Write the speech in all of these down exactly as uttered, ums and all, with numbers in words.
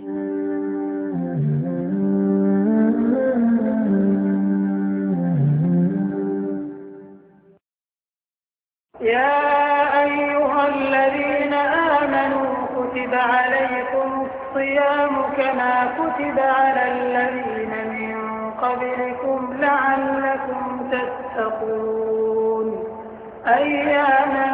يا أيها الذين آمنوا كتب عليكم الصيام كما كتب على الذين من قبلكم لعلكم تتقون أياما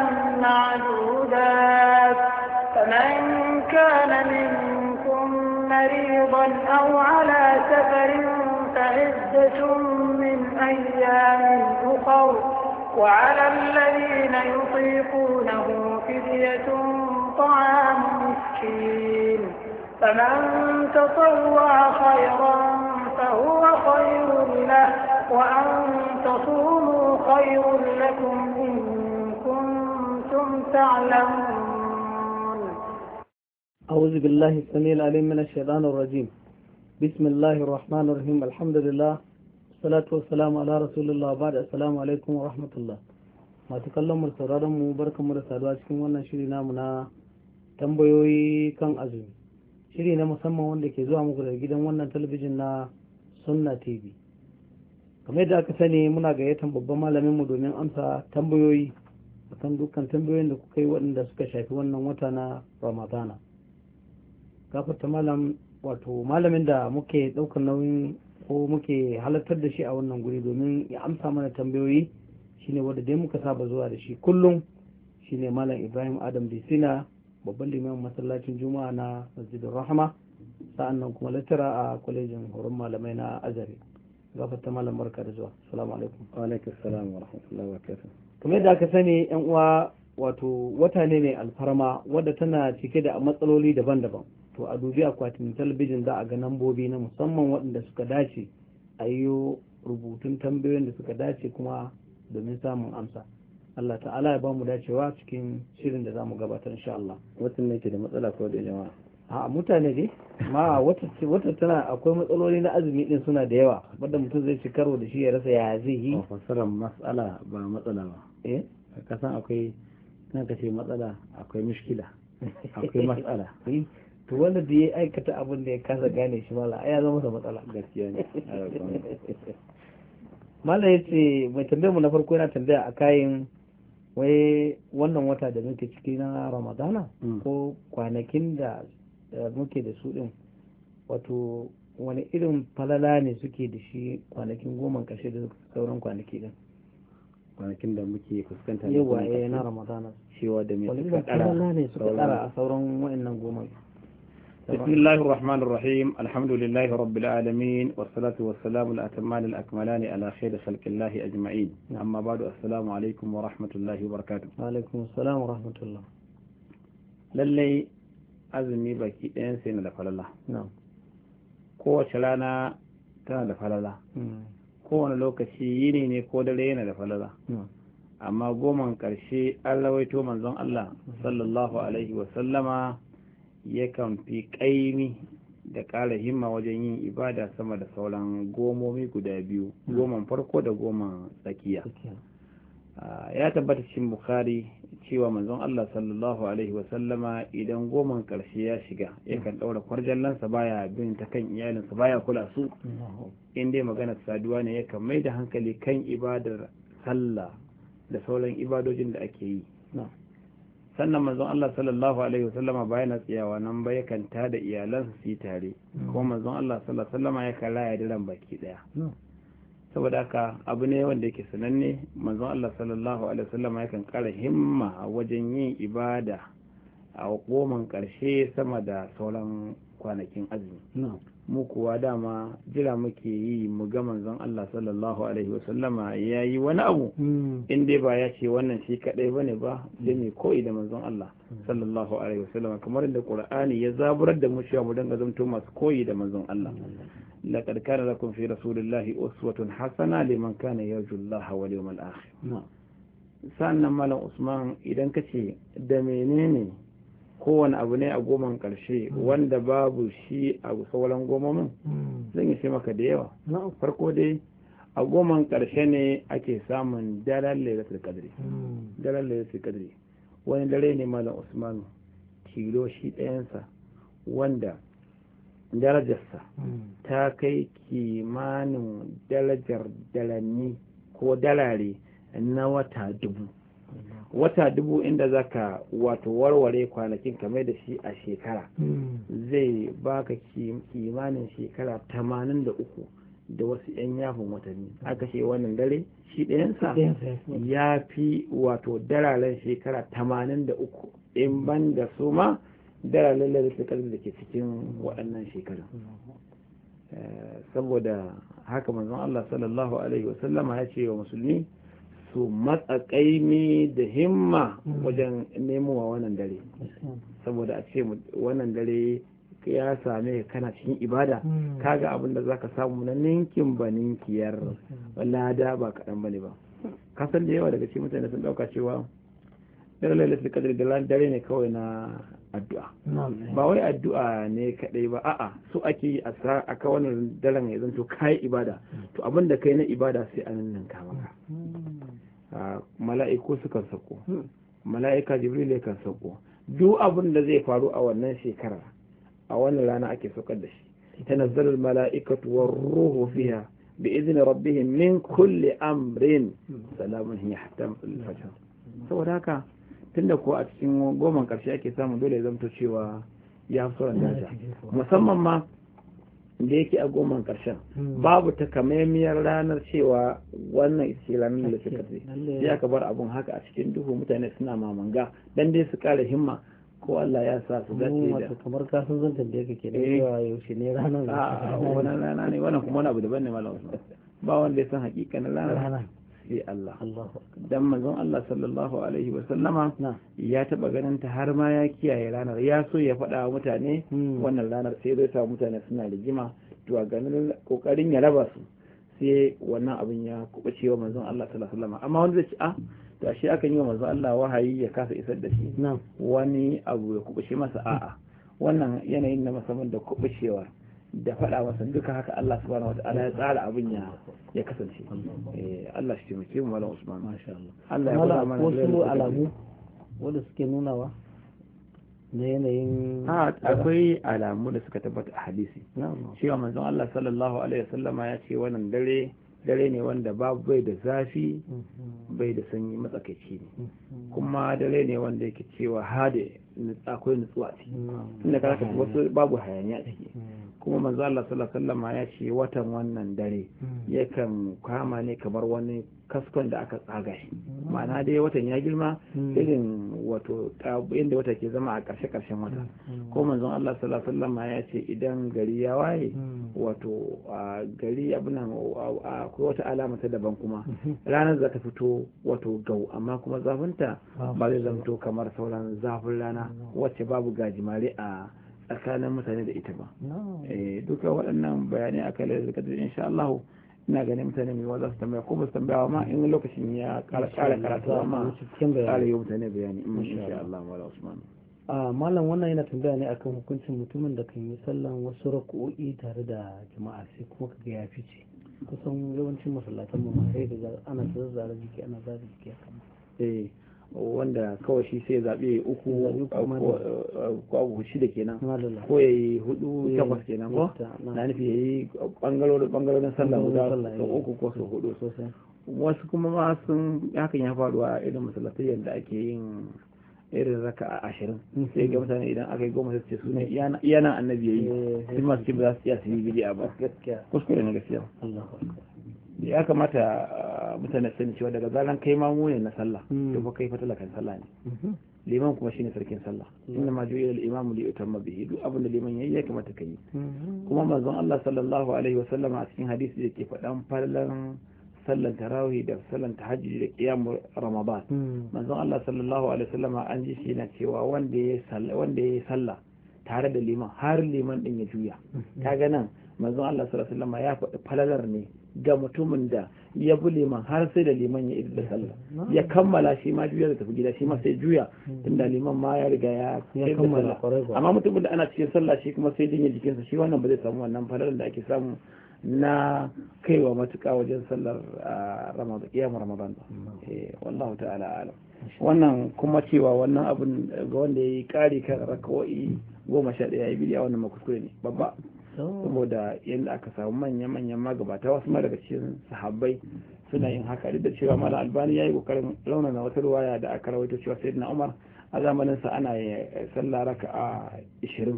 معدودات فمن كان منكم مريضا أو على سفر فعدة من أيام أخر وعلى الذين يطيقونه فدية طعام مسكين فمن تطوع خيرا فهو خير له وأن تصوموا خير لكم إن كنتم تعلمون. أعوذ بالله السميع العليم من الشيطان الرجيم. بسم الله الرحمن الرحيم. الحمد لله salatu wassalamu ala rasulullah ba da assalamu alaikum wa rahmatullah. Masu kallon mu sauraron mu barkamu da saduwa cikin wannan shiri namu na tambayoyi kan azumi, shiri na musamman wanda ke zuwa muku daga gidan wannan talabijin na Sunna T V. Kamar yadda aka sani muna gayyatar babban malamin mu domin amsa tambayoyi akan dukkan tambayoyin da kuka yi waɗanda suka shafi wannan wata na Ramadana. Gafarta malam, wato malamin da muke ɗaukar nauyin ko muke halartar da shi a wannan guri domin ya amsa mana tambayoyi shine wanda dai muka saba zuwa da shi kullum, shine malam Ibrahim Adam Disina, babban limamin masallacin Juma'a na Masjidin Rahama, sa'annan kuma lecturer a kwalejin horon malamai na Azare. Gafarta malam, barka da zuwa. Assalamu alaikum. Wa alaikum assalam wa rahmatullahi wa barakatuh. Kamar yadda aka sani yan uwa, wato wata ne mai alfarma wadda tana cike da matsaloli daban-daban. To a dubi akwatin talabijin za a ga nambobi na musamman waɗanda suka dace a yi rubutun tambayoyin da suka dace kuma domin samun amsa. Allah ta'ala ya ba mu dacewa cikin shirin da za mu gabatar insha Allah. Watan ne ke da matsala ko da jama'a? A mutane dai ma wata wata tana akwai matsaloli na azumi din suna da yawa wanda mutum zai ci karo da shi ya rasa ya zai yi. A fasarar matsala ba matsala ba. Eh? Ka san akwai na ka ce matsala akwai mushkila akwai matsala. To wanda da ya aikata abin da ya kasa gane shi mala ya zama masa matsala. Gaskiya ne. Mala ya ce mai tambayar mu na farko yana tambaya a kayan wai wannan wata da muke ciki na Ramadana ko kwanakin da muke da su din, wato wani irin falala ne suke da shi kwanakin goma kashe da sauran kwanaki din, kwanakin da muke fuskanta yawa eh na Ramadana cewa da me suka kara ne suka kara a sauran wa'annan goma. بسم الله الرحمن الرحيم. الحمد لله رب العالمين والصلاة والسلام الأتمان الأكملان على خير خلق الله أجمعين. أما بعد، السلام عليكم ورحمة الله وبركاته. وعليكم السلام ورحمة الله. للي أزمي بكي إنسان لفلالله. نعم. قوة شلانا تنا لفلالله. قوة لوكشي ينيني قوة لينا لفلالله. نعم. أما قوما كرشي ألا ويتو منزون الله صلى الله عليه وسلم yakan fi ƙaimi da ƙara himma wajen yin ibada sama da sauran gomomi guda biyu, goman farko da goman tsakiya. Ya tabbata cikin Bukhari cewa manzon Allah sallallahu alaihi wasallama idan goman ƙarshe ya shiga yakan ɗaura kwarjallansa, baya bin ta kan iyalinsa, baya kula su. In dai maganar saduwa ne yakan mai da hankali kan ibadar sallah da sauran ibadojin da ake yi. Sannan manzon Allah sallallahu alaihi wasallama bayan tsayawa nan ba yakan tada iyalansa su yi tare, kuma manzon Allah sallallahu alaihi wasallama yakan raya diran baki daya. Saboda haka abu ne wanda yake sananne, manzon Allah sallallahu alaihi wasallama yakan kara himma a wajen yin ibada a goman karshe sama da sauran kwanakin azumi. Mu kuwa dama jira muke yi mu ga manzon Allah sallallahu alaihi wasallama ya yi wani abu, in dai ba ya ce wannan shi kadai bane ba, sai mai koyi da manzon Allah sallallahu alaihi wasallama, kamar da Qur'ani ya zaburar da mu cewa mu dinga zanto masu koyi da manzon Allah. laqad kana lakum fi rasulillahi uswatun hasana liman kana yarju Allah wal yawmal akhir. Sannan Malam Usman, idan kace da menene kowane abu ne a goman karshe wanda babu shi a sauran gomomin, zan yi sai maka da yawa. Farko dai a goman karshe ne ake samun daren lailatul qadri. Daren lailatul qadri wani dare ne Malam Usman tilo shi ɗayansa wanda darajarsa ta kai kimanin darajar dalanni ko dalare na wata dubu wata dubu inda zaka wato warware kwanakin kamar da shi a shekara zai baka kimanin shekara tamanin da uku da wasu 'yan yafin watanni aka ce wannan dare shi ɗayansa ya fi wato dararen shekara tamanin da uku in ban da su ma dararen da da ke cikin waɗannan shekarun saboda haka manzon Allah sallallahu alaihi wasallama ya ce wa musulmi su matsakaimi da himma wajen nemowa wannan dare saboda a ce wannan dare ya same ka kana cikin ibada kaga abin da zaka samu na ninkin ba ninkiyar lada ba kaɗan bane ba kasan da yawa daga cikin mutane sun ɗauka cewa dare lailatul qadr da dare ne kawai na addu'a ba wai addu'a ne kadai ba a'a so ake yi a aka wannan daren ya zanto kai ibada to abin da kai na ibada sai an nan ka maka mala'iku sukan sako mala'ika jibril kan sako duk abin da zai faru a wannan shekara a wannan rana ake saukar da shi tanazzalul mala'ikatu war ruhu fiha bi izni rabbihim min kulli amrin salamun hiya hatta al-fajr saboda haka tunda ko a cikin goman karshe ake samu dole ya zamto cewa ya fi sauran daraja musamman ma da yake a goman karshen babu takamaimiyar ranar cewa wannan ita ranar da suka ce sai aka bar abun haka a cikin duhu mutane suna mamanga dan dai su kare himma ko Allah ya sa su dace da kamar ka san zantan da yake kenan cewa yaushe ne ranar a wannan rana ne wannan kuma wani abu daban ne malam Usman ba wanda ya san hakikanin ranar sai Allah dan manzon Allah sallallahu alaihi wa sallama ya taba ganin ta har ma ya kiyaye ranar ya so ya faɗa wa mutane wannan ranar sai zai sa mutane suna rigima to a ganin kokarin ya raba su sai wannan abin ya kubace wa manzon Allah sallallahu alaihi wa sallama amma wanda zai ce a to shi akan yi wa manzon Allah wahayi ya kasa isar da shi wani abu ya kubace masa a'a wannan yanayin na musamman da kubacewa da faɗa masa duka haka Allah subhanahu wata'ala ya tsara abin ya ya kasance eh Allah shi taimake mu malam Usman masha Allah Allah ya bada mana wasu alamu wanda suke nunawa na yanayin a akwai alamu da suka tabbata a hadisi cewa manzon Allah sallallahu alaihi wasallama ya ce wannan dare dare ne wanda babu bai da zafi bai da sanyi matsakaici ne kuma dare ne wanda yake cewa hade akwai nutsuwa ciki inda ka ka wasu babu hayaniya ciki kuma manzo Allah sallallahu alaihi wasallam ya ce watan wannan dare yakan kama ne kamar wani kaskon da aka tsaga shi ma'ana dai watan ya girma irin wato inda wata ke zama a ƙarshe ƙarshen wata ko manzon Allah sallallahu alaihi wasallam ya ce idan gari ya waye wato gari abin nan akwai wata alama ta daban kuma ranar za ta fito wato gau amma kuma zafinta ba zai zamto kamar sauran zafin rana wacce babu gajimare a tsakanin mutane da ita ba duka waɗannan bayanai aka lalata kadar insha Allah ina ganin mutane mai za su tambaya ko ba su tambaya ma in lokacin ya kara karatu amma kara yi mutane bayani insha Allah wala Usman a malam wannan yana tambaya ne akan hukuncin mutumin da kan yi sallan wasu raku'o'i tare da jama'a sai kuma kaga ya fice kusan yawancin masallatan mu ma sai da ana zazzara jiki ana zazzara jiki eh wanda kawai shi sai zaɓe uku ko abu shida kenan ko ya yi hudu takwas kenan ko na nufi ya yi ɓangarorin sallah guda sau uku ko sau hudu wasu kuma ma sun hakan ya faruwa a irin masallatai yadda ake yin irin raka a ashirin sai ga mutane idan aka yi goma sai su ne iyana annabi ya yi sun masu ce ba za su iya su yi bidiya ba kuskure na gaskiya ya kamata mutane sani cewa daga zaran kai mamu ne na sallah to fa kai fa talakan sallah ne liman kuma shine sarkin sallah inna ma ju'ila al-imam li yutamma bihi duk abin da liman yayi ya kamata kai kuma manzon Allah sallallahu alaihi wa sallama a cikin hadisi yake faɗan fallan sallan tarawih da sallan tahajjud da qiyam ramadan manzon Allah sallallahu alaihi wa sallama an ji shi yana cewa wanda yayi sallah wanda yayi sallah tare da liman har liman din ya juya kaga nan manzon Allah sallallahu alaihi wa sallama ya faɗi falalar ne ga mutumin da ya bi liman har sai da liman ya idda sallah ya kammala shi ma juya da tafi gida shi ma sai juya tunda liman ma ya riga ya kammala amma mutumin da ana cikin sallah shi kuma sai jinya jikinsa shi wannan ba zai samu wannan falalar da ake samu na kaiwa matuƙa wajen sallar ramadan kiyam ramadan eh wallahu ta'ala alam wannan kuma cewa wannan abun ga wanda yayi kari kan rakawai goma sha ɗaya ya bidiya wannan makuskure ne babba saboda yadda aka samu manya-manyan magabata wasu ma daga cikin sahabbai suna yin haka duk da cewa mala albani ya yi kokarin raunana wata ruwaya da aka rawaito cewa sayyidina umar a zamaninsa ana sallah raka a ishirin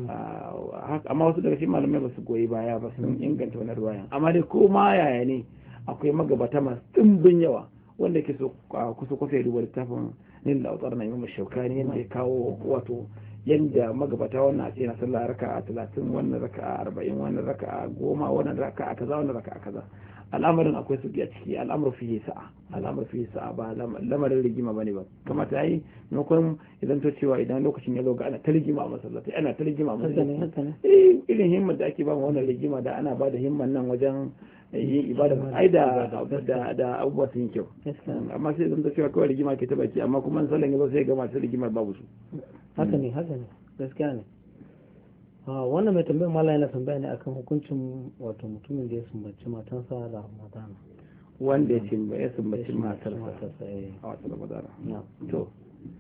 amma wasu daga cikin malamai ba su goyi baya ba sun inganta wani ruwayan amma dai ko ma yaya ne akwai magabata masu ɗimbin yawa wanda ke so kusa kusa ya duba littafin nil da autar na imam shaukani yadda ya kawo wato yadda magabata wannan a ce na sallah raka a talatin wannan raka a arba'in wannan raka a goma wannan raka a kaza wannan raka a kaza al'amarin akwai suki a ciki al'amur fiye sa'a al'amur fiye sa'a ba lamarin rigima bane ba kamata yayi maimakon idan to cewa idan lokacin ya zo ga ana ta rigima a masallaci ana ta rigima a masallaci eh irin himmar da ake ba mu wannan rigima da ana ba da himman nan wajen yin ibada ai da da da abubuwa sun yi kyau amma sai zan ta cewa kawai rigima ke ta baki amma kuma sallan ya zo sai ga masu rigimar babu su haka ne haka ne gaskiya ne wannan mai tambayar mala yana tambaya ne akan hukuncin wato mutumin da ya sumbaci matansa da ramadana wanda ya cin ya sumbaci matarsa a wata ramadana to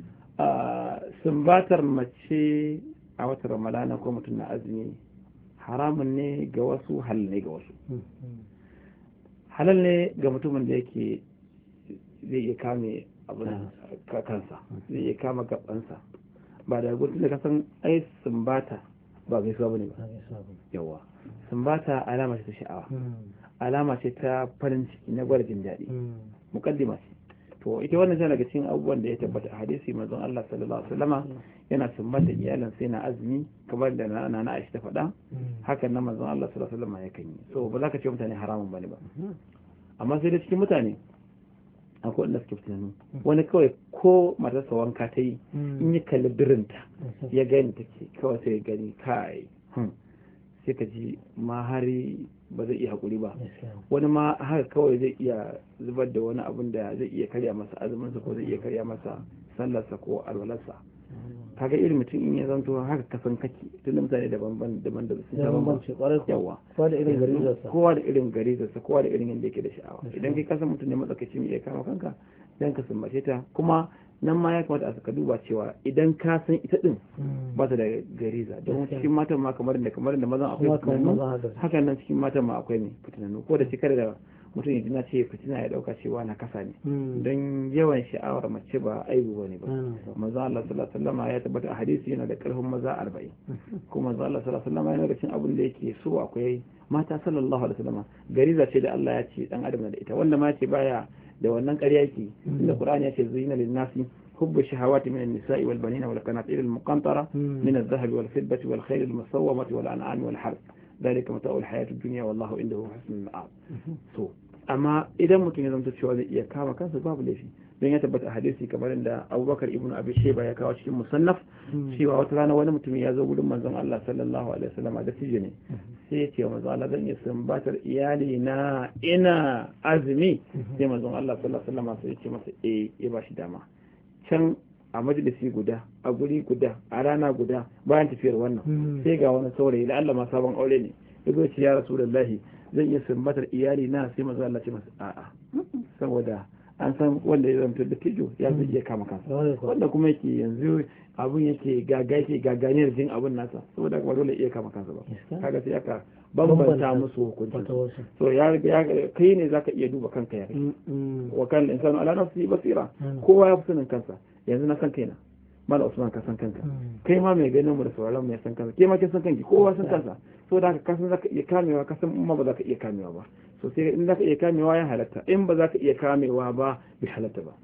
sumbatar mace a wata ramadana ko mutum na azumi haramun ne ga wasu halal ne ga wasu halal ne ga mutumin da yake zai iya kame abin kansa zai iya kama gabansa ba da gudun da kasan ai sumbata ba gaisuwa bane ba yawa sumbata alama ce ta sha'awa alama ce ta farin ciki na gwada jin daɗi mukaddima ce to ita wannan tana daga cikin abubuwan da ya tabbata a hadisi manzon Allah sallallahu alaihi wasallama yana sumbata iyalan sai na azumi kamar da na na Aisha ta faɗa hakan nan manzon Allah sallallahu alaihi wasallama yakan yi so ba za ka ce mutane haramun bane ba amma sai da cikin mutane akwai wanda suke tunani wani kawai ko matarsa wanka ta yi in yi kalli birinta ya gani take kawai sai ya gani kai sai ka ji ma hari ba zai iya haƙuri ba wani ma haka kawai zai iya zubar da wani abin da zai iya karya masa azuminsa ko zai iya karya masa sallarsa ko alwalarsa kaga irin mutum in ya zanto haka kasan kake tun da mutane daban daban da sun sha bambanci yawa kowa da irin garizarsa kowa da irin garizarsa kowa da irin yadda yake da sha'awa idan kai kasan mutum ne matsakaici mai iya kama kanka dan ka sumbace ta kuma nan ma ya kamata a saka duba cewa idan ka san ita din ba ta da gariza don cikin matan ma kamar da kamar da mazan akwai fitinannu hakan nan cikin matan ma akwai ne fitinannu ko da shi kada da mutum ya dina ce fitina ya dauka cewa na kasa ne don yawan sha'awar mace ba aibu bane ba manzo Allah sallallahu alaihi wasallam ya tabbata a hadisi yana da karfin maza arba'in kuma manzo Allah sallallahu alaihi wasallam yana da cikin abin da yake so akwai mata sallallahu alaihi wasallam gariza ce da Allah ya ce dan adam na da ita wanda ma ce baya da wannan ƙarya yake inda Qur'ani ya ce zuyina lin nasi حب الشهوات من النساء والبنين والقناطير المقنطرة من الذهب والفضة والخيل المسومة والأنعام والحرث ذلك متاع الحياة الدنيا والله عنده حسن المآب so amma idan mutum ya zama cewa zai iya kama kansa babu laifi don ya tabbata a hadisi kamar da Abubakar ibn Abi Shayba ya kawo cikin musannaf cewa wata rana wani mutum ya zo gurin manzon Allah sallallahu alaihi wasallam da tije ne sai ya ce wa manzon Allah zan yi sumbatar iyali na ina azumi sai manzon Allah sallallahu alaihi wasallam sai ya ce masa eh ya bashi dama can a majalisi guda a guri guda a rana guda bayan tafiyar wannan sai ga wani saurayi da Allah ma sabon aure ne ya zo ce ya rasulullahi zan iya sumbatar iyali na sai manzo Allah ce masa a'a saboda an san wanda ya zanto da tijo ya zai iya kama kansa wanda kuma yake yanzu abun yake gaga yake gaganiyar jin abun nasa saboda kuma dole iya kama kansa ba kaga sai aka bambanta musu hukuncin so ya kai ne zaka iya duba kanka ya kai wa kan insanu ala nafsi basira kowa ya fi sanin kansa yanzu na san kaina mala usman ka san kanka kai ma mai ganin mu da sauraron mu ya san kanka kai ma kin san kanki kowa san kansa so da ka san zaka iya kamewa ka san umma ba zaka iya kamewa ba so sai in zaka iya kamewa ya halatta in ba zaka iya kamewa ba bi halatta ba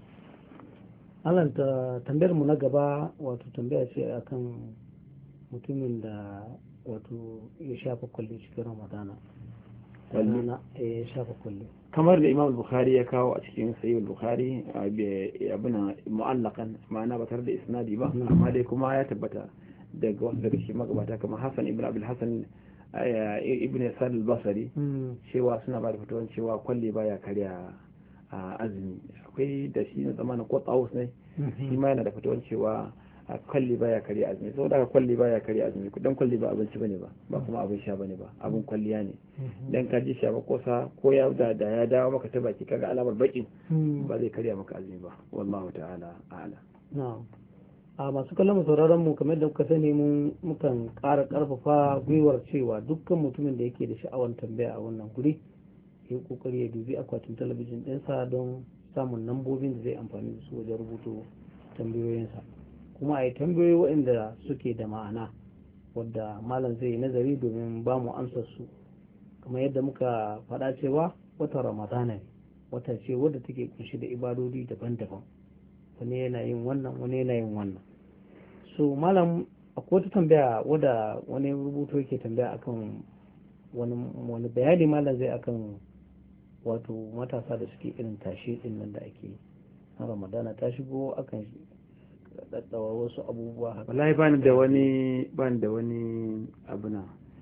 Allah ta tambayar mu na gaba wato tambaya ce akan mutumin da wato ya shafa kulli cikin ramadana kulli ya shafa kulli kamar da Imam Bukhari ya kawo a cikin Sahih Bukhari abuna mu'allaqan ma'ana ba tare da isnadi ba amma dai kuma ya tabbata daga wasu daga cikin magabata kamar Hassan ibn Abdul Hassan ibn Sa'd al-Basri cewa suna ba da fatuwan cewa kulli baya karya azumi akwai da shi na zamanin Qutawus ne shi ma yana da fatuwan cewa a kwalli baya kare azumi saboda haka kwalli baya kare azumi dan kwalli ba abinci bane ba ba kuma abin sha bane ba abin kwalliya ne dan ka ji sha ba kosa ko ya da da ya dawo maka ta baki kaga alamar baki ba zai karya maka azumi ba wallahu ta'ala a'lam na'am a masu kallon sauraron mu kamar da kuka sani mun mukan ƙara ƙarfafa gwiwar cewa dukkan mutumin da yake da sha'awar tambaya a wannan guri ya yi kokari ya dubi akwatin talabijin ɗinsa don samun lambobin da zai amfani da su wajen rubuto tambayoyinsa, kuma a yi tambayoyi waɗanda suke da ma'ana wadda malam zai yi nazari domin ba mu amsar su. kamar yadda muka faɗa cewa watan ramadana ne, wata ce wadda take kunshi da ibadodi daban-daban, wani yana yin wannan wani yana yin wannan. So malam akwai wata tambaya wadda wani rubuto yake tambaya akan wani wani bayani malam zai akan wato matasa da suke irin tashe din nan da ake na ramadana ta shigo akan daddawa wasu abubuwa haka. Wallahi bani da wani bani da wani abuna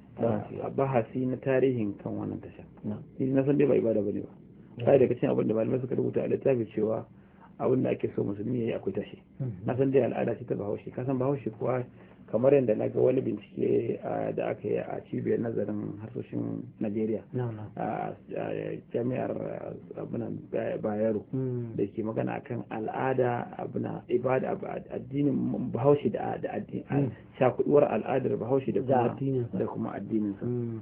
bahasi na tarihin kan wannan tasha. Ni na san dai ba ibada bane ba. Kai daga cikin abin da malamai suka rubuta a littafi cewa abin da ake so musulmi yayi akwai tashi. Na san dai al'ada ce ta Bahaushe, ka san Bahaushe kuwa kamar yadda na ga wani bincike da aka yi a cibiyar nazarin harsoshin Najeriya a jami'ar abinan Bayero da ke magana akan al'ada abinan ibada addinin Bahaushe da addinin shakuduwar al'adar Bahaushe da kuma addininsa.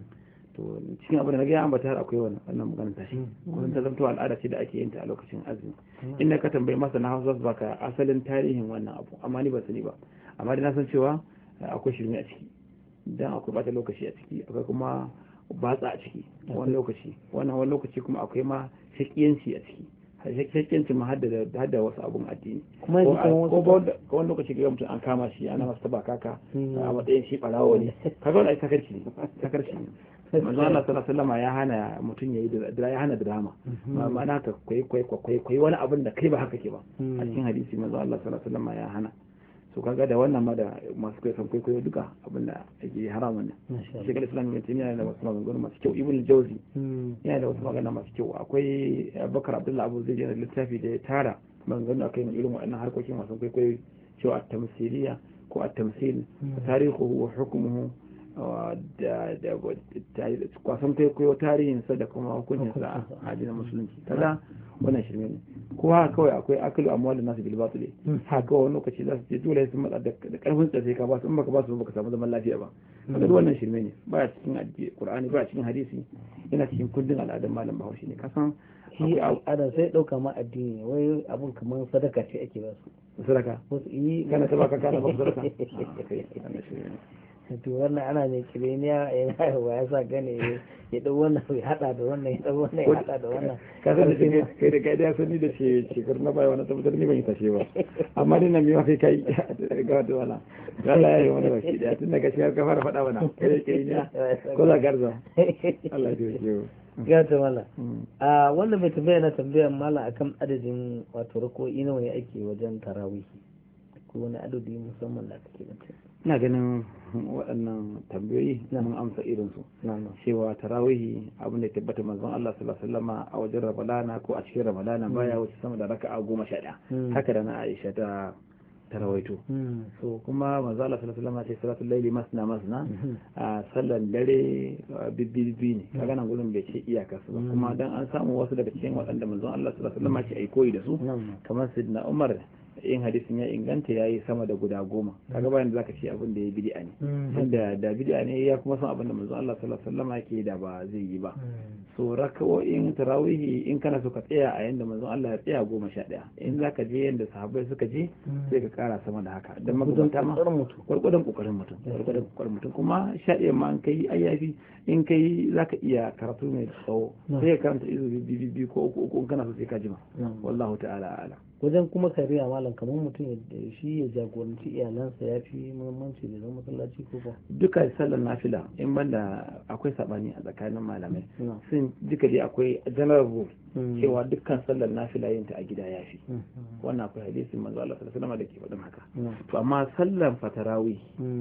To cikin abin da na gaya ambata har akwai wannan maganar tashi kusan ta zamto al'ada ce da ake yin ta a lokacin azumi. Inda ka tambayi masa na Hausa baka asalin tarihin wannan abu, amma ni ba sani ba, amma dai na san cewa akwai shirme a ciki, dan akwai bata lokaci a ciki, akwai kuma batsa a ciki wani lokaci, wannan wani lokaci kuma akwai ma shakiyanci a ciki, shakiyanci ma hadda wasu abun addini, ko wani lokaci ga mutum an kama shi ana masa taba kaka a matsayin shi barawo ne, kaga wani sakarci ne sakarci ne. manzo Allah sallallahu alaihi wasallam ya hana mutum yayi da ya hana drama, ma'ana ka kwai kwai kwai kwai wani abin da kai ba haka ke ba. A cikin hadisi manzo Allah sallallahu alaihi wasallam ya hana. So kaga da wannan ma da masu kai san kwaikwayo duka abin da ake haramun ne. Shekul Islam Ibn Taymiyyah yana da wasu maganganu masu kyau, Ibn Jawzi yana da wasu magana masu kyau, akwai Abubakar Abdullah Abu Zaid yana da littafi da ya tara maganganu akai irin waɗannan harkokin masu kwaikwayo cewa at-tamthiliya ko at-tamthil tarihuhu wa hukmuhu da da kwasan kwaikwayo tarihinsa da kuma hukuncinsa a addinin musulunci. Kaga wannan shirme ne. Kuma kawai akwai akalu amwal nasu bil batil, haka wani lokaci za su ce dole sun matsa da karfin tsaye ka ba su, in baka ba su baka samu zaman lafiya ba. Kaga wannan shirme ne, baya cikin addini Qur'ani, baya cikin hadisi, yana cikin kundin al'adar malam Bahaushe ne. Kasan shi al'ada sai dauka ma addini, wai abun kamar sadaka ce ake ba su. Sadaka wasu yi kana ta baka kana ba sadaka. To wannan ana ne kireniya yana yawa ya sa gane ya dau wannan ya hada da wannan ya dau wannan ya hada da wannan. Ka san da kai da kai da sani da ce shekar na bai wannan tabbatar ni ban yi tashe ba, amma dai nan miwa kai kai ga wata wala Allah ya yi wani baki da tun daga shi har ka fara faɗa mana kai da kireniya ko za garza Allah ya yi ga ta mala. A wannan bai tambaya na tambayar mala akan adadin wato rako'i nawa ne ake wajen tarawihi, ko wani adadi musamman da kake da ina ganin waɗannan tambayoyi mun amsa irinsu cewa tarawihi abin da ya tabbata manzon Allah sallallahu alaihi wasallam a wajen Ramadana ko a cikin Ramadana baya wuce sama da raka'a goma sha ɗaya, haka da na Aisha ta tarawaito. So kuma manzon Allah sallallahu alaihi wasallam ce salatul laili masna masna, a sallan dare bibbi ne, kaga nan gurin bai ce iyaka su ba, kuma dan an samu wasu daga cikin waɗanda manzon Allah sallallahu alaihi wasallam ce ai koyi da su kamar Sayyidina Umar, in hadisin ya inganta ya yi sama da guda goma, kaga bayan da zaka ce abin da ya bid'a ne, inda da bid'a ne ya kuma san abin da manzon Allah sallallahu alaihi wasallam yake da ba zai yi ba. So raka'o'in tarawihi in kana so ka tsaya a yanda manzon Allah ya tsaya goma sha ɗaya, in zaka je yanda sahabbai suka je sai ka kara sama da haka, dan magabata ma gwargwadon kokarin mutum gwargwadon kokarin mutum kuma sha ɗaya ma an kai ayyafi, in kai zaka iya karatu mai tsawo sai ka karanta izu biyu ko uku uku in kana so sai ka jima. Wallahu ta'ala a'lam. Wajen kuma kariya malam kamar mutum shi ya jagoranci iyalansa ya fi muhimmanci da zama masallaci ko ba? Duka sallar nafila in banda akwai sabani a tsakanin malamai sun duka dai akwai general rule cewa dukkan sallar nafila yin ta a gida ya fi. Wannan akwai hadisin manzo Allah sallallahu alaihi wasallam da ke faɗin haka. To amma sallar fatarawi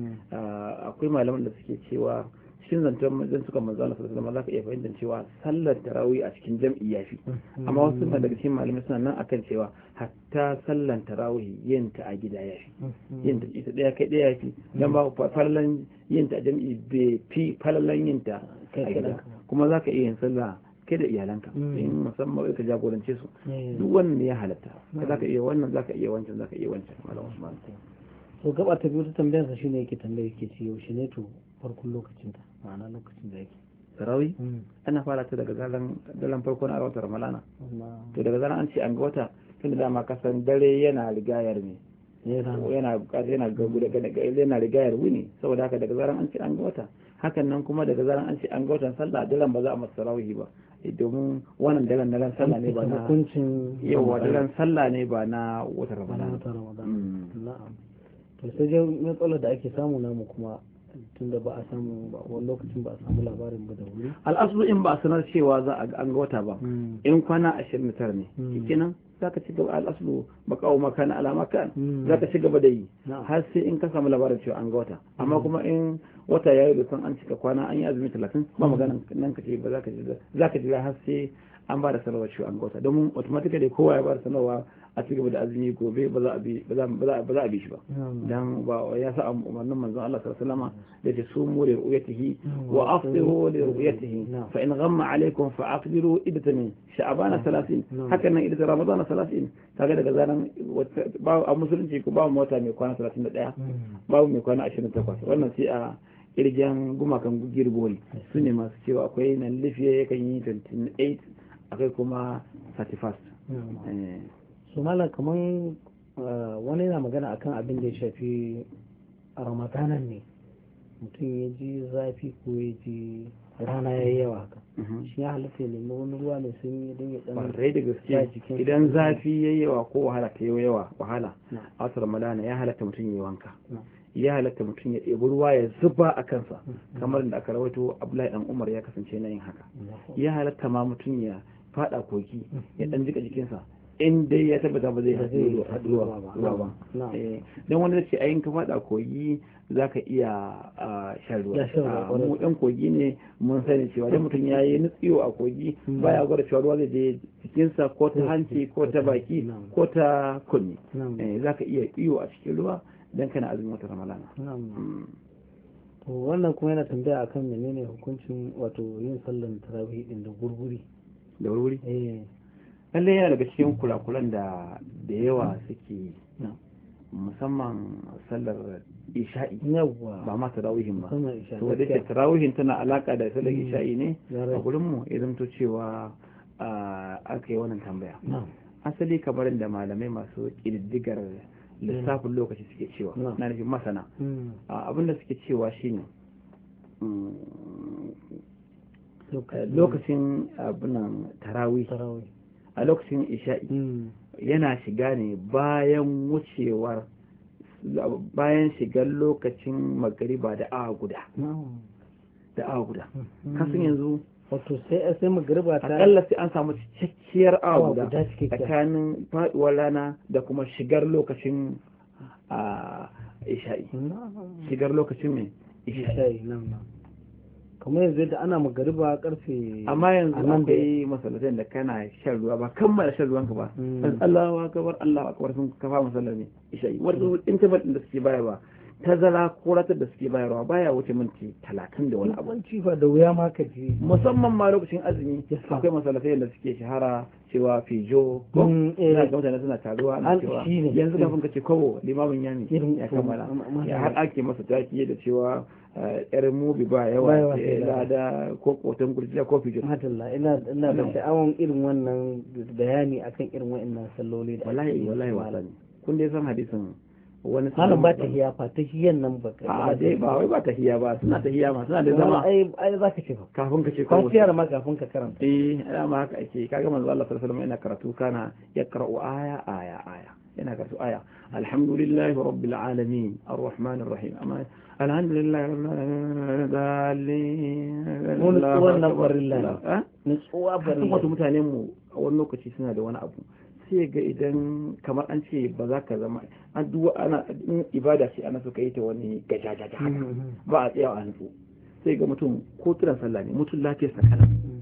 akwai malaman da suke cewa cikin zancen zan suka manzo Allah sallallahu alaihi wasallam zaka iya fahimtar cewa sallar tarawih a cikin jam'i yafi, amma wasu daga cikin malamai suna nan akan cewa hatta sallar tarawih yin ta a gida yafi, yin ta ita daya kai daya yafi, dan ba falalan yin ta a jam'i bai fi falalan yin ta a gida, kuma zaka iya yin sallah kai da iyalanka in musamman ka jagorance su, duk wannan ya halatta, zaka iya wannan zaka iya wancan zaka iya wancan. Malam Usman to gaba ta biyu ta tambayar sa shine yake tambaye yake ce yaushe ne to farkon lokacin ta ma'ana lokacin da yake tarawih ana fara ta daga zaran dalan farko na watan ramalana to daga zaran an ce an ga wata tunda dama kasan dare yana rigayar ne yana yana yana yana rigayar wuni saboda haka daga zaran an ce an ga wata hakan nan kuma daga zaran an ce an ga watan sallah dalan ba za a masa tarawih ba domin wannan dalan dalan sallah ne ba na hukuncin yawa dalan sallah ne ba na watan ramadana na'am to sai dai matsalar da ake samu namu kuma tunda ba a samu ba wani lokacin ba a samu labarin ba da wuri al'aslu in ba a sanar cewa za a ga an ga wata ba in kwana ashirin da tara ne kenan za ka ci gaba al'aslu ba kawo maka na alama kan za ka ci gaba da yi har sai in ka samu labarin cewa an ga wata amma kuma in wata ya yi san an cika kwana an yi azumi talatin ba magana nan ka ce ba za ka jira za ka jira har sai an ba da sanarwa cewa an ga wata domin automatically kowa ya ba da sanarwa a ci gaba da azumi gobe ba za a bi ba za a bi shi ba dan ba ya sa umarnin manzon Allah sallallahu alaihi wasallam da ce sumu li ru'yatihi wa afṭiru li ru'yatihi fa in ghamma alaykum fa aqdiru idatan sha'bana thalathين haka nan idatan ramadan thalathين kaga daga zaran ba a musulunci ko ba mota mai kwana talatin da ɗaya babu mai kwana ashirin da takwas wannan sai a kirgen gumakan girgori su ne masu cewa akwai nan lifiya yakan yi twenty-eight akwai kuma thirty-first su malam kaman wani yana magana akan abin da ya shafi a ramadanan ne mutum ya ji zafi ko ya ji rana ya yi yawa haka shi ya halatta ya nemi wani ruwa mai sanyi don ya dan rai da gaske idan zafi ya yi yawa ko wahala ta yi yawa wahala a wata ramadana ya halatta mutum ya yi wanka ya halatta mutum ya ɗebi ruwa ya zuba a kansa kamar da aka rawaito Abdullahi dan Umar ya kasance na yin haka ya halatta ma mutum ya fada kogi ya dan jika jikinsa in dai ya tabbata ba zai haɗuwa ba don wanda da ce ayin ka fada kogi za ka iya shan ruwa mu ɗan kogi ne mun sani cewa da mutum ya yi nutsiyo a kogi baya gwada cewa ruwa zai je cikinsa ko ta hanci ko ta baki ko ta kunni za ka iya iyo a cikin ruwa don kana azumin wata ramalana wannan kuma yana tambaya akan menene hukuncin wato yin sallan tarawih din da gurguri da wuri lallai yana daga cikin kulakulan da da yawa suke musamman sallar isha'i ba ma tarawihin ba to da ke tarawihin tana alaka da sallar isha'i ne a gurin mu idan to cewa aka yi wannan tambaya asali kamar da malamai masu kididdigar lissafin lokaci suke cewa na nufin masana abinda suke cewa shine lokacin abinan tarawih a lokacin isha'i yana shiga ne bayan wucewar bayan shigar lokacin magariba da awa guda da awa guda kasan yanzu wato sai sai magariba ta akalla sai an samu cikakkiyar awa guda tsakanin faduwar rana da kuma shigar lokacin a isha'i shigar lokacin mai isha'i kamar yanzu da ana magariba karfe amma yanzu an kai masallatan da kana shan ruwa ba kammala shan ruwan ka ba Allahu akbar Allahu akbar sun kafa masallar ne isha'i wanda interval din da suke bayarwa tazara ko ratar da suke bayarwa baya wuce minti talatin da wani abu fa da wuya ma ka ji musamman ma lokacin azumi akwai masallatai da suke shahara cewa fijo ko ina ga mutane suna taruwa na cewa yanzu kafin ka ce kowo limamin yami ya kammala ya har ake masa taki da cewa yar mubi ba yawa da ko kotan gurjiya ko fijo madalla ina ina da sha'awan irin wannan bayani akan irin wa'annan salloli da wallahi wallahi wallahi kun dai san hadisin wani sanan ba ta hiya fa ta hiyan nan ba a dai ba wai ba ta hiya ba suna ta hiya ma suna da zama ai ai zaka ce fa kafin ka ce ko fiyar ma kafin ka karanta eh dama haka ake kaga manzo Allah sallallahu alaihi wasallam yana karatu kana yaqra'u aya aya aya yana karatu aya alhamdulillahi rabbil alamin arrahmanir rahim amma alhamdulillahi rabbil alamin wannan barilla ne tsuwa barilla wato mutanen mu a wani lokaci suna da wani abu sai ga idan kamar an ce ba za ka zama addu'a ana ibada ce ana so ka yi ta wani gajajaja haka ba a tsaya a nutsu sai ga mutum ko kiran sallah ne mutum lafiyar sa kana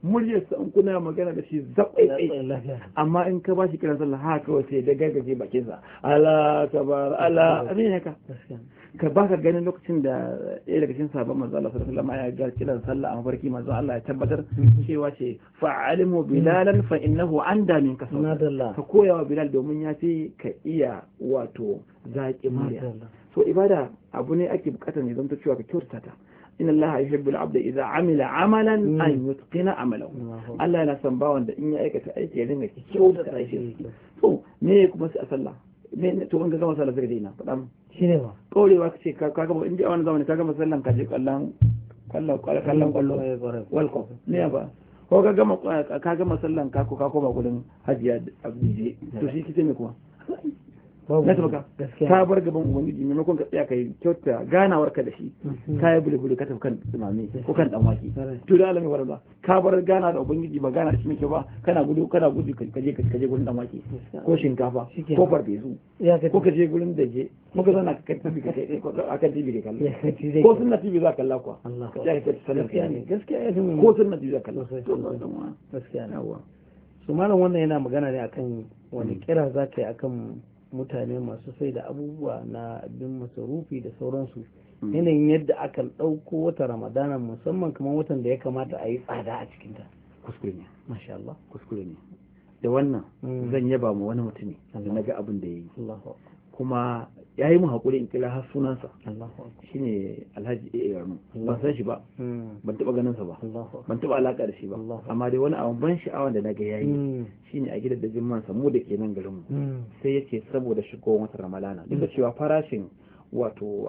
muryarsa in kuna magana da shi zaɓai amma in ka ba shi kiran sallah haka kawai sai da gargaje bakinsa ala tabar ala amin haka ka ba ka ganin lokacin da ɗaya daga cikin sabon manzo Allah sallallahu alaihi wasallam ya ga kiran sallah a mafarki manzo Allah ya tabbatar cewa ce fa'alimu bilalan fa innahu anda min kasau ka koya wa bilal domin ya fi ka iya wato zaƙi murya so ibada abu ne ake bukatar ne zan ta cewa ka kyautata ta inna Allah yuhibbu al-'abda idza 'amila 'amalan an yutqina 'amalahu Allah yana son bawan da in ya aikata aiki ya dinga kyautata aikin to me kuma sai a sallah me to in ga gama sallah sai daina faɗa mu shine ba korewa kace ka ka gama in ji a wannan zamani ka gama sallan ka je kallon kallon kallon kwallo welcome ne ba ko ka gama ka gama sallan ka ko ka koma gurin hajiya abdije to shi kike me kuma na tabbaka ka bar gaban ubangiji maimakon ka tsaya kai kyauta ganawar ka da shi ka yi bulbuli ka tafi kan tsunami ko kan dan waki to da alamin warza ka bar gana da ubangiji ba gana da shi ba kana gudu kana gudu ka je ka je gurin dan waki ko shinkafa ko farfesu ko ka je gurin daje ko ka zauna ka kai tafi ka kai akan tibi ka kalla ko sunna tibi za ka kalla kuwa ya ka sanar ne gaskiya ya ko sunna tibi za ka kalla gaskiya na wa su malam wannan yana magana ne akan wani kira za ka yi akan mutane masu sai da abubuwa na abin masarufi da sauransu yanayin yadda aka ɗauko wata ramadana musamman kamar watan da ya kamata a yi tsada a cikinta kuskure ne masha Allah kuskure ne da wannan zan yaba mu wani mutumi da na ga abin da ya yi kuma ya yi mu haƙuri in kila har sunansa shi ne alhaji a yarnu ban san shi ba ban taɓa ganinsa ba ban taɓa alaƙa da shi ba amma dai wani abin ban sha'awan da na ga ya yi shi ne a gidan da jimmansa mu da ke nan garinmu sai ya ce saboda shigowar watan ramalana duk da cewa farashin wato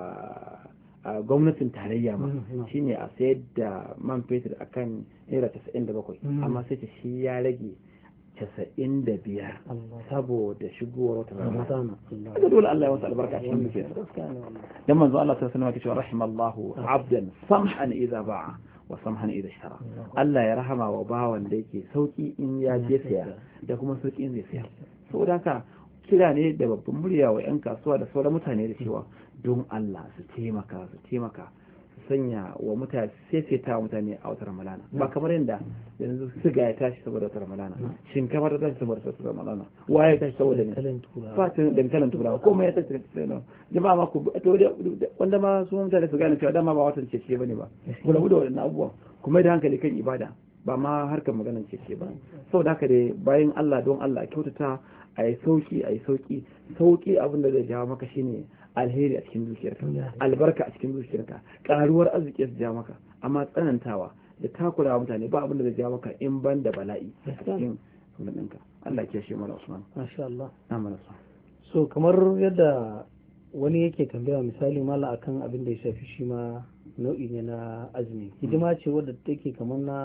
a gwamnatin tarayya ma shi ne a sayar da man fetur akan naira casa'in da bakwai amma sai ce shi ya rage casa'in da biyar saboda shigowar wata ramadana kaga dole Allah ya wasa albarka cikin dukiyar dan manzo Allah sallallahu alaihi wasallam ya ce rahimallahu abdan samhan idza ba'a wa samhan idza ishtara Allah ya rahama wa bawan da yake sauki in ya je saya da kuma sauki in zai saya saboda haka kira ne da babban murya wa yan kasuwa da sauran mutane da cewa don Allah su taimaka su taimaka sanya wa mutane sai wa mutane a wata ramadana ba kamar yadda yanzu siga ya tashi saboda wata ramadana shinkafa ta tashi saboda wata ramadana waye ya tashi saboda ne fatin dankalin turawa ko mai ya tashi saboda jama'a ma ku to wanda ma su mutane su gane cewa dama ba watan cece bane ba ku rabu da wadannan abubuwa kuma da hankali kan ibada ba ma harkar maganar cece ba saboda haka dai bayan Allah don Allah kyautata a yi sauki a yi sauki sauki abin da zai jawo maka shine alheri a cikin dukiyarka albarka a cikin dukiyarka karuwar arziki su ja maka amma tsanantawa da takurawa mutane ba abin da zai ja maka in ban da bala'i a cikin ɗinka Allah ya shi mana Usman masha Allah amana so kamar yadda wani yake tambaya misali mala akan abin da ya shafi shi ma nau'i ne na azumi hidima ce wadda take kamar na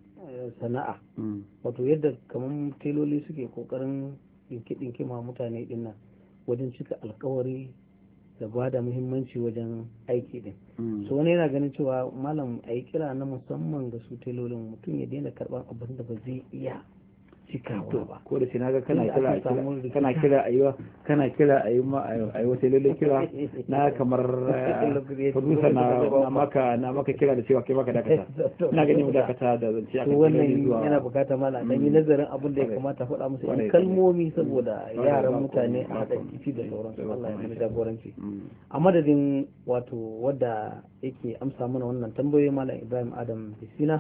sana'a wato yadda kamar teloli suke kokarin dinke-dinke ma mutane dinnan wajen cika alkawari da ba da muhimmanci wajen aiki din so wani yana ganin cewa malam a yi kira na musamman ga su telolin mutum ya daina karban abin da ba zai iya cikawa ba ko da shi naga kana kira kana kira ayuwa kana kira ayuwa ayuwa telolin kira na kamar producer na na maka na maka kira da cewa kai maka dakata ina ganin mu dakata da zance aka wannan yana bukata malam dan yi nazarin abin da ya kamata faɗa musu in kalmomi saboda yaran mutane a haɗa kici da sauransu Allah ya mana jagoranci a madadin wato wadda yake amsa mana wannan tambayoyi malam Ibrahim Adam Bisina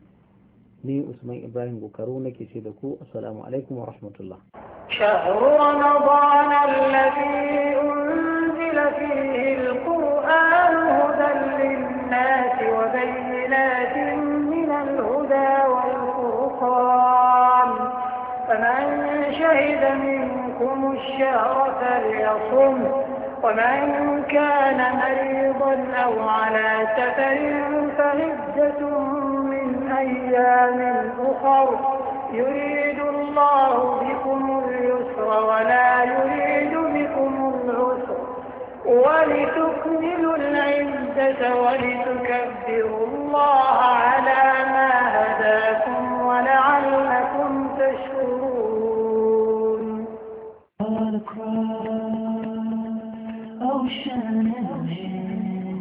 ni Usman Ibrahim Bukaro nake ce da ku assalamu alaikum wa rahmatullah شهر رمضان الذي أنزل فيه القرآن هدى للناس وبينات من الهدى والفرقان فمن شهد منكم الشهر فليصم ومن كان مريضا أو على سفر فعدة أيام أخر يريد الله بكم اليسر ولا يريد بكم العسر ولتكملوا العدة ولتكبروا الله على ما هداكم ولعلكم تشكرون All across ocean and